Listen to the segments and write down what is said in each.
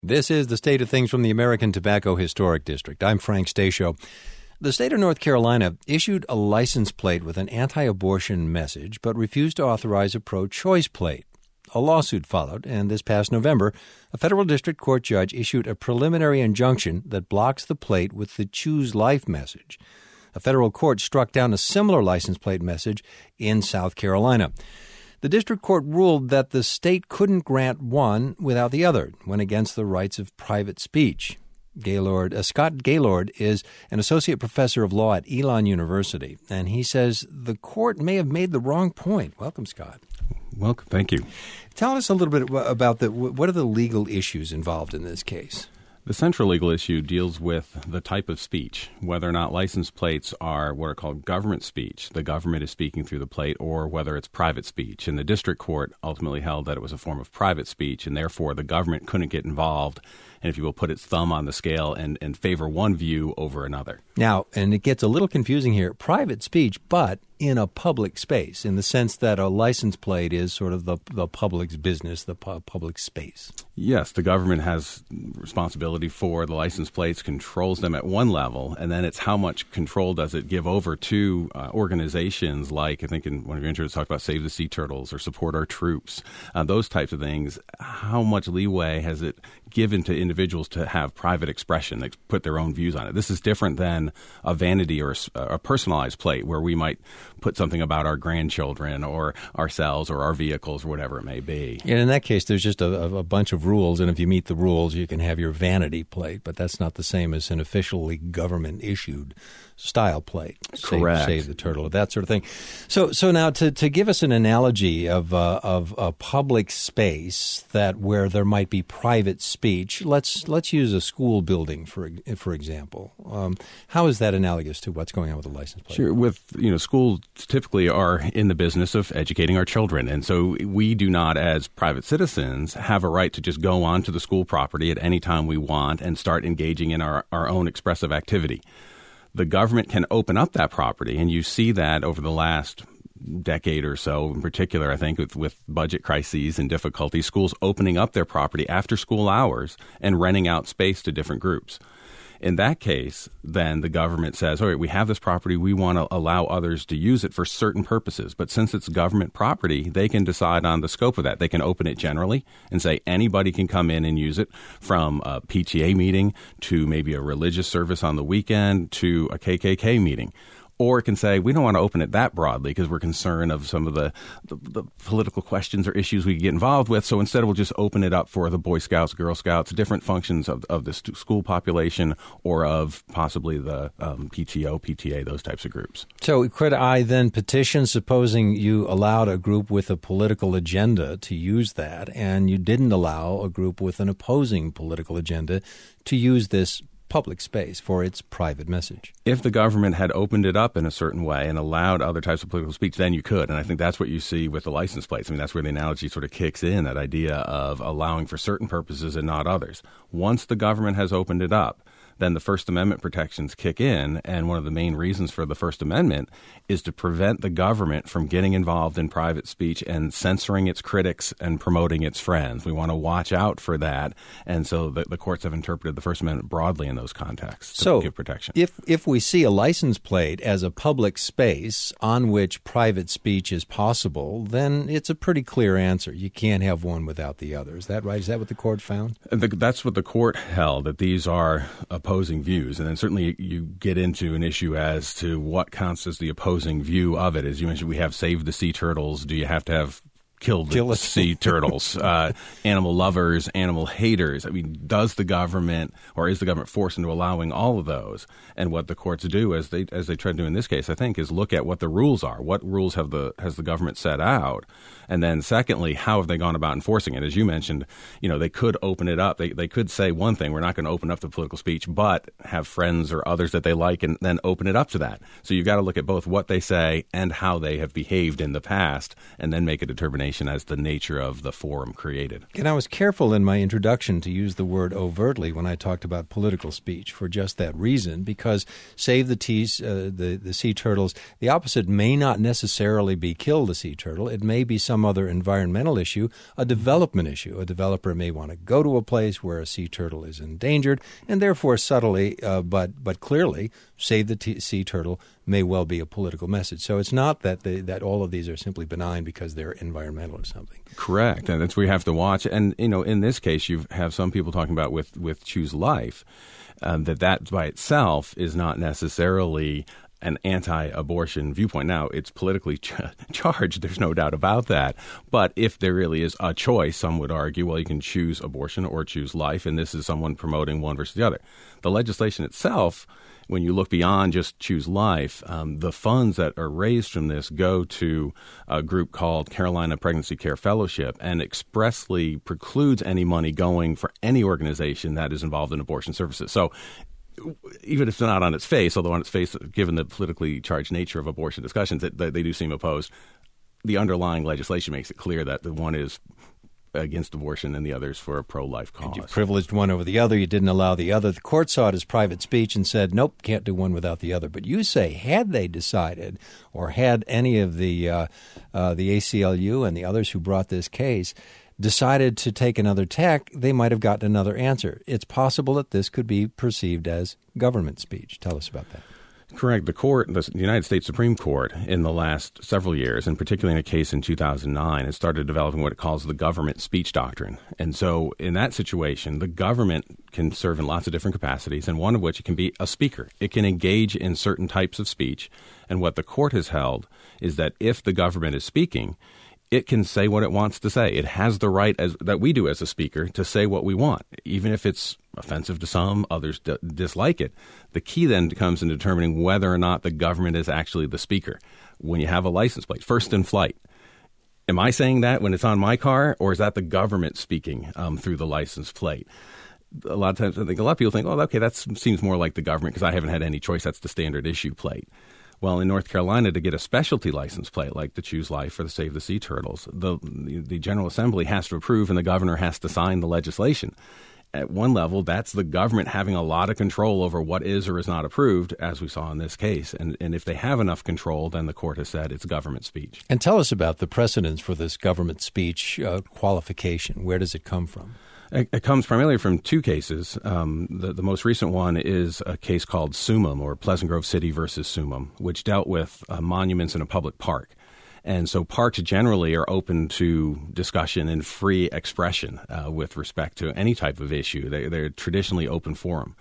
This is the State of Things from the American Tobacco Historic District. I'm Frank Stasio. The state of North Carolina issued a license plate with an anti-abortion message, but refused to authorize a pro-choice plate. A lawsuit followed, and this past November, a federal district court judge issued a preliminary injunction that blocks the plate with the Choose Life message. A federal court struck down a similar license plate message in South Carolina. The district court ruled that the state couldn't grant one without the other, went against the rights of private speech. Scott Gaylord is an associate professor of law at Elon University, and he says the court may have made the wrong point. Welcome, Scott. Welcome. Thank you. Tell us a little bit about what are the legal issues involved in this case? The central legal issue deals with the type of speech, whether or not license plates are what are called government speech. The government is speaking through the plate, or whether it's private speech. And the district court ultimately held that it was a form of private speech, and therefore the government couldn't get involved and, if you will, put its thumb on the scale and favor one view over another. Now, and it gets a little confusing here, private speech, but in a public space, in the sense that a license plate is sort of the public's business, the public space. Yes, the government has responsibility for the license plates, controls them at one level, and then it's how much control does it give over to organizations like, I think in one of your intros talked about Save the Sea Turtles or Support Our Troops, those types of things. How much leeway has it given to individuals to have private expression? They put their own views on it. This is different than a vanity or a personalized plate where we might put something about our grandchildren or ourselves or our vehicles or whatever it may be. And in that case, there's just a bunch of rules, and if you meet the rules, you can have your vanity plate, but that's not the same as an officially government-issued style plate. Correct. Save the turtle, that sort of thing. So now to give us an analogy of a public space where there might be private speech, let's use a school building for example. How is that analogous to what's going on with the license plate? Sure. With schools typically are in the business of educating our children, and so we do not, as private citizens, have a right to just go onto the school property at any time we want and start engaging in our own expressive activity. The government can open up that property, and you see that over the last decade or so, in particular, I think, with budget crises and difficulties, schools opening up their property after school hours and renting out space to different groups. In that case, then the government says, all right, we have this property. We want to allow others to use it for certain purposes. But since it's government property, they can decide on the scope of that. They can open it generally and say anybody can come in and use it, from a PTA meeting to maybe a religious service on the weekend to a KKK meeting. Or it can say, we don't want to open it that broadly because we're concerned of some of the political questions or issues we get involved with. So instead, we'll just open it up for the Boy Scouts, Girl Scouts, different functions of the school population, or of possibly the PTO, PTA, those types of groups. So could I then petition, supposing you allowed a group with a political agenda to use that, and you didn't allow a group with an opposing political agenda to use this public space for its private message? If the government had opened it up in a certain way and allowed other types of political speech, then you could. And I think that's what you see with the license plates. I mean, that's where the analogy sort of kicks in, that idea of allowing for certain purposes and not others. Once the government has opened it up, then the First Amendment protections kick in, and one of the main reasons for the First Amendment is to prevent the government from getting involved in private speech and censoring its critics and promoting its friends. We want to watch out for that, and so the courts have interpreted the First Amendment broadly in those contexts to give protection. If we see a license plate as a public space on which private speech is possible, then it's a pretty clear answer. You can't have one without the other. Is that right? Is that what the court found? That's what the court held, that these are opposing views. And then certainly you get into an issue as to what counts as the opposing view of it. As you mentioned, we have Save the Sea Turtles. Do you have to have killed the sea turtles, animal lovers, animal haters? I mean, does the government, or is the government forced into allowing all of those? And what the courts do, as they try to do in this case, I think, is look at what the rules are. What rules has the government set out? And then secondly, how have they gone about enforcing it? As you mentioned, they could open it up. They could say one thing, we're not going to open up to political speech, but have friends or others that they like and then open it up to that. So you've got to look at both what they say and how they have behaved in the past, and then make a determination discrimination as the nature of the forum created. And I was careful in my introduction to use the word overtly when I talked about political speech for just that reason, because save the sea turtles, the opposite may not necessarily be kill the sea turtle. It may be some other environmental issue, a development issue. A developer may want to go to a place where a sea turtle is endangered, and therefore subtly but clearly save the sea turtle may well be a political message. So it's not that that all of these are simply benign because they're environmental or something. Correct, and that's where you have to watch. And in this case, you have some people talking about with Choose Life that by itself is not necessarily an anti-abortion viewpoint. Now, it's politically charged. There's no doubt about that. But if there really is a choice, some would argue, well, you can choose abortion or choose life, and this is someone promoting one versus the other. The legislation itself, when you look beyond just Choose Life, the funds that are raised from this go to a group called Carolina Pregnancy Care Fellowship and expressly precludes any money going for any organization that is involved in abortion services. So even if it's not on its face, although on its face, given the politically charged nature of abortion discussions, they do seem opposed, the underlying legislation makes it clear that the one is against abortion and the other is for a pro-life cause. And you privileged one over the other. You didn't allow the other. The court saw it as private speech and said, nope, can't do one without the other. But you say, had they decided, or had any of the ACLU and the others who brought this case decided to take another tack, they might have gotten another answer. It's possible that this could be perceived as government speech. Tell us about that. Correct. The United States Supreme Court in the last several years, and particularly in a case in 2009, has started developing what it calls the government speech doctrine. And so in that situation, the government can serve in lots of different capacities, and one of which it can be a speaker. It can engage in certain types of speech. And what the court has held is that if the government is speaking, it can say what it wants to say. It has the right, that we do as a speaker, to say what we want, even if it's offensive to some, others dislike it. The key then comes in determining whether or not the government is actually the speaker. When you have a license plate, first in flight, am I saying that when it's on my car, or is that the government speaking through the license plate? A lot of times, I think a lot of people think, oh, okay, that seems more like the government because I haven't had any choice. That's the standard issue plate. Well, in North Carolina, to get a specialty license plate like the Choose Life or the Save the Sea Turtles, the General Assembly has to approve and the governor has to sign the legislation. At one level, that's the government having a lot of control over what is or is not approved, as we saw in this case. And if they have enough control, then the court has said it's government speech. And tell us about the precedents for this government speech qualification. Where does it come from? It comes primarily from two cases. The most recent one is a case called Sumum, or Pleasant Grove City versus Sumum, which dealt with monuments in a public park. And so parks generally are open to discussion and free expression with respect to any type of issue. They're traditionally open forum.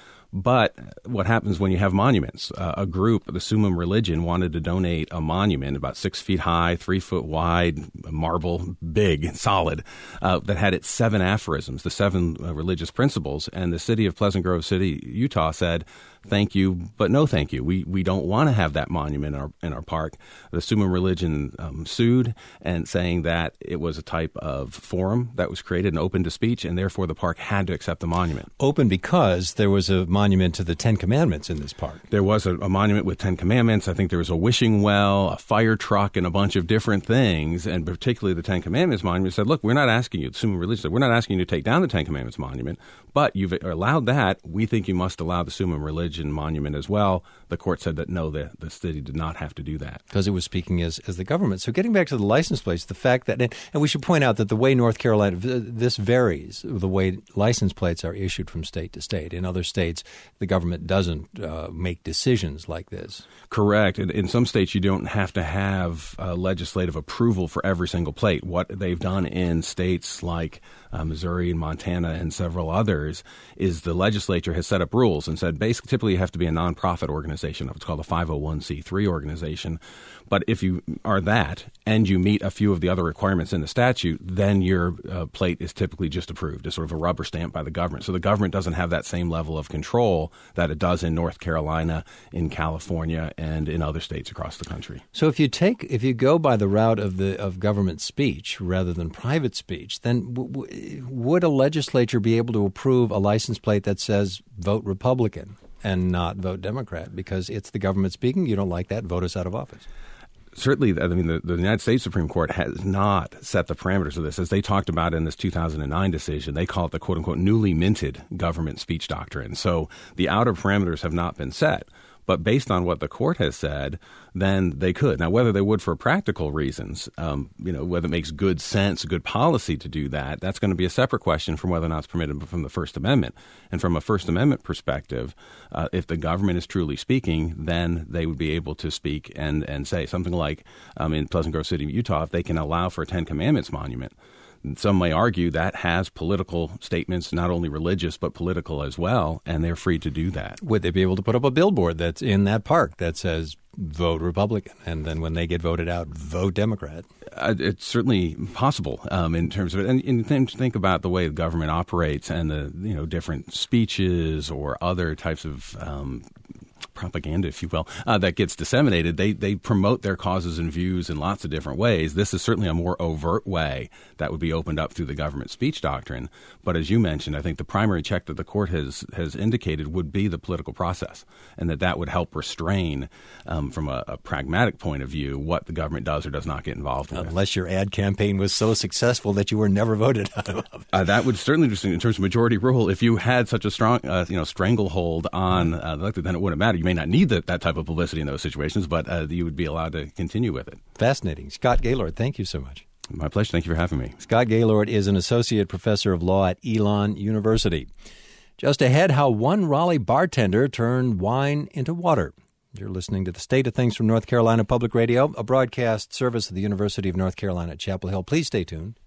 But what happens when you have monuments? A group, the Sumum religion, wanted to donate a monument about 6 feet high, 3 foot wide, marble, big, solid, that had its 7 aphorisms, the 7 religious principles. And the city of Pleasant Grove City, Utah, said, thank you, but no thank you. We don't want to have that monument in our park. The Sumum religion sued and saying that it was a type of forum that was created and open to speech, and therefore the park had to accept the monument. Open because there was a monument to the 10 Commandments in this park. There was a monument with 10 Commandments. I think there was a wishing well, a fire truck, and a bunch of different things, and particularly the 10 Commandments monument said, look, we're not asking you, the Sumum religion said, we're not asking you to take down the 10 Commandments monument, but you've allowed that. We think you must allow the Sumum religion monument as well. The court said that no, the city did not have to do that. Because it was speaking as the government. So getting back to the license plates, the fact that, and we should point out that the way North Carolina, this varies, the way license plates are issued from state to state. In other states, the government doesn't make decisions like this. Correct. In some states, you don't have to have legislative approval for every single plate. What they've done in states like Missouri and Montana and several others is the legislature has set up rules and said basically typically you have to be a nonprofit organization. It's called a 501c3 organization. But if you are that and you meet a few of the other requirements in the statute, then your plate is typically just approved. It's sort of a rubber stamp by the government. So the government doesn't have that same level of control that it does in North Carolina, in California, and in other states across the country. So if you go by the route of government speech rather than private speech, then would a legislature be able to approve a license plate that says vote Republican and not vote Democrat because it's the government speaking? You don't like that, vote us out of office. Certainly, I mean, the United States Supreme Court has not set the parameters of this. As they talked about in this 2009 decision, they call it the quote-unquote newly minted government speech doctrine. So the outer parameters have not been set. But based on what the court has said, then they could. Now, whether they would for practical reasons, whether it makes good sense, good policy to do that, that's going to be a separate question from whether or not it's permitted from the First Amendment. And from a First Amendment perspective, if the government is truly speaking, then they would be able to speak and say something like in Pleasant Grove City, Utah, if they can allow for a Ten Commandments monument. Some may argue that has political statements, not only religious, but political as well, and they're free to do that. Would they be able to put up a billboard that's in that park that says, vote Republican, and then when they get voted out, vote Democrat? It's certainly possible in terms of it. And think about the way the government operates and the different speeches or other types of propaganda, if you will, that gets disseminated. They promote their causes and views in lots of different ways. This is certainly a more overt way that would be opened up through the government speech doctrine. But as you mentioned, I think the primary check that the court has indicated would be the political process, and that would help restrain, from a pragmatic point of view, what the government does or does not get involved with. Unless your ad campaign was so successful that you were never voted out of. That would certainly, in terms of majority rule, if you had such a strong stranglehold on the elected, then it wouldn't matter. You may not need that type of publicity in those situations, but you would be allowed to continue with it. Fascinating. Scott Gaylord, thank you so much. My pleasure. Thank you for having me. Scott Gaylord is an associate professor of law at Elon University. Just ahead, how one Raleigh bartender turned wine into water. You're listening to The State of Things from North Carolina Public Radio, a broadcast service of the University of North Carolina at Chapel Hill. Please stay tuned.